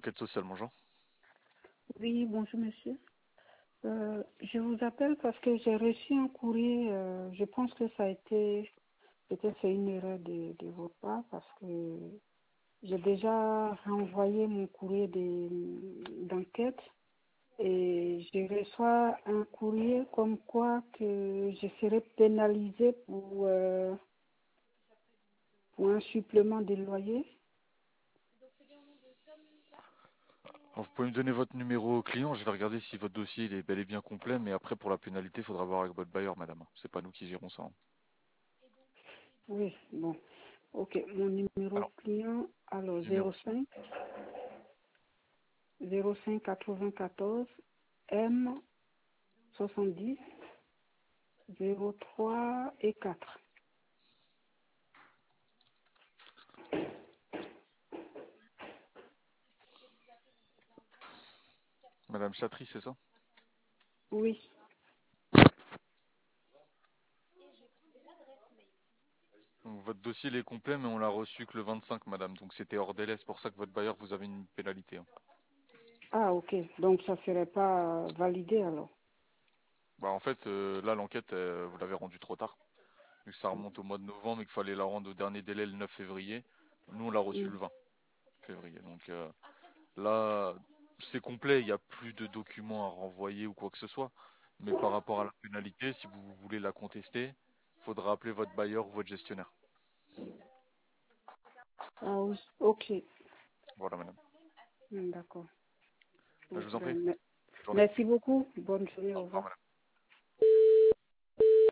Enquête sociale, bonjour. Oui, bonjour monsieur. Je vous appelle parce que j'ai reçu un courrier. Je pense que ça a été, peut-être c'est une erreur de votre part parce que j'ai déjà renvoyé mon courrier d'enquête et je reçois un courrier comme quoi que je serai pénalisée pour un supplément de loyer. Alors, vous pouvez me donner votre numéro client, je vais regarder si votre dossier il est bel et bien complet, mais après pour la pénalité, il faudra voir avec votre bailleur, madame. C'est pas nous qui gérons ça, hein. Oui, bon. Ok, mon numéro Alors, client, alors numéro. 05 94 M 70 03 et 4. Madame Chatry, c'est ça? Oui. Donc, votre dossier il est complet, mais on l'a reçu que le 25, madame. Donc c'était hors délai, c'est pour ça que votre bailleur vous avez une pénalité, hein. Ah, ok. Donc, ça ne serait pas validé alors. Bah en fait, là l'enquête, vous l'avez rendue trop tard. Vu que ça remonte au mois de novembre et qu'il fallait la rendre au dernier délai le 9 février. Nous on l'a reçu Mm. le 20 février. Donc là, c'est complet, il n'y a plus de documents à renvoyer ou quoi que ce soit. Mais par rapport à la pénalité, si vous voulez la contester, il faudra appeler votre bailleur ou votre gestionnaire. Ah oui, ok. Voilà, madame. D'accord. Je Ok, vous en prie. ben, Bonne journée. merci beaucoup. Bonne journée. Au Au revoir, revoir. madame.